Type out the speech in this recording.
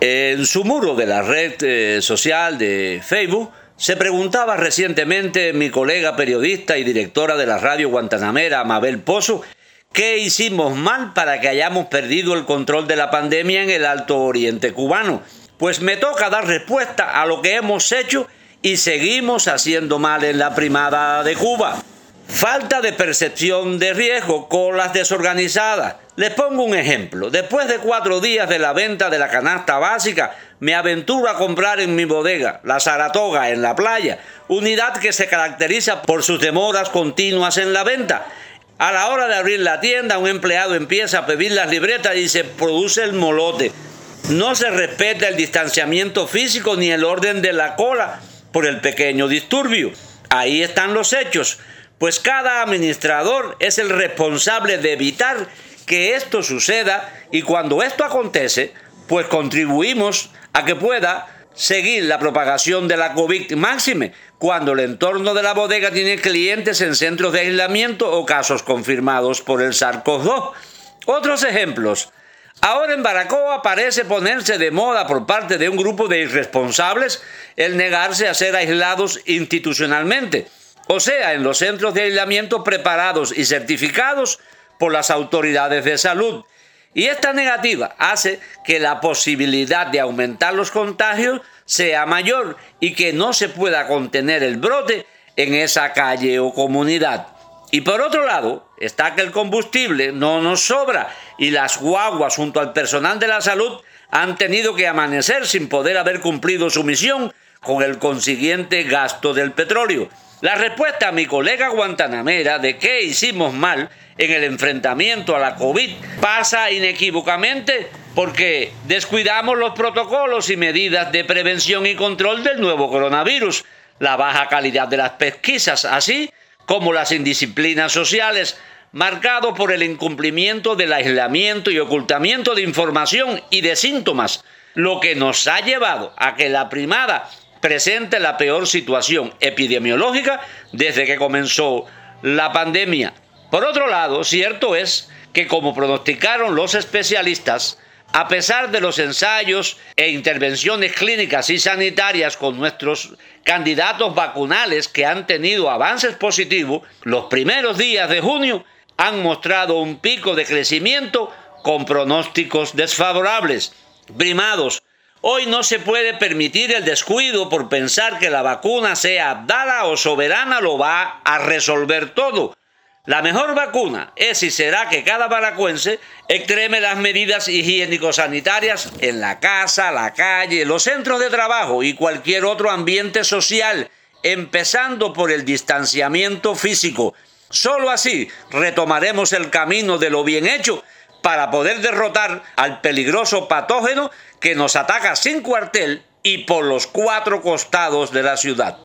En su muro de la red social de Facebook se preguntaba recientemente mi colega periodista y directora de la radio guantanamera, Mabel Pozo, ¿qué hicimos mal para que hayamos perdido el control de la pandemia en el Alto Oriente cubano? Pues me toca dar respuesta a lo que hemos hecho y seguimos haciendo mal en la Primada de Cuba. Falta de percepción de riesgo, colas desorganizadas. Les pongo un ejemplo. Después de 4 días de la venta de la canasta básica, me aventuro a comprar en mi bodega, la Saratoga, en la playa, unidad que se caracteriza por sus demoras continuas en la venta. A la hora de abrir la tienda, un empleado empieza a pedir las libretas y se produce el molote. No se respeta el distanciamiento físico ni el orden de la cola por el pequeño disturbio. Ahí están los hechos. Pues cada administrador es el responsable de evitar que esto suceda y cuando esto acontece, pues contribuimos a que pueda seguir la propagación de la COVID máxime cuando el entorno de la bodega tiene clientes en centros de aislamiento o casos confirmados por el SARS-CoV-2. Otros ejemplos. Ahora en Baracoa parece ponerse de moda por parte de un grupo de irresponsables el negarse a ser aislados institucionalmente. O sea, en los centros de aislamiento preparados y certificados por las autoridades de salud. Y esta negativa hace que la posibilidad de aumentar los contagios sea mayor y que no se pueda contener el brote en esa calle o comunidad. Y por otro lado, está que el combustible no nos sobra y las guaguas junto al personal de la salud han tenido que amanecer sin poder haber cumplido su misión con el consiguiente gasto del petróleo. La respuesta a mi colega guantanamera de qué hicimos mal en el enfrentamiento a la COVID pasa inequívocamente porque descuidamos los protocolos y medidas de prevención y control del nuevo coronavirus, la baja calidad de las pesquisas, así como las indisciplinas sociales, marcado por el incumplimiento del aislamiento y ocultamiento de información y de síntomas, lo que nos ha llevado a que la primada presente la peor situación epidemiológica desde que comenzó la pandemia. Por otro lado, cierto es que, como pronosticaron los especialistas, a pesar de los ensayos e intervenciones clínicas y sanitarias con nuestros candidatos vacunales que han tenido avances positivos, los primeros días de junio han mostrado un pico de crecimiento con pronósticos desfavorables. Primados, hoy no se puede permitir el descuido por pensar que la vacuna, sea dada o soberana, lo va a resolver todo. La mejor vacuna es y será que cada baracuense extreme las medidas higiénico-sanitarias en la casa, la calle, los centros de trabajo y cualquier otro ambiente social, empezando por el distanciamiento físico. Solo así retomaremos el camino de lo bien hecho para poder derrotar al peligroso patógeno que nos ataca sin cuartel y por los 4 costados de la ciudad.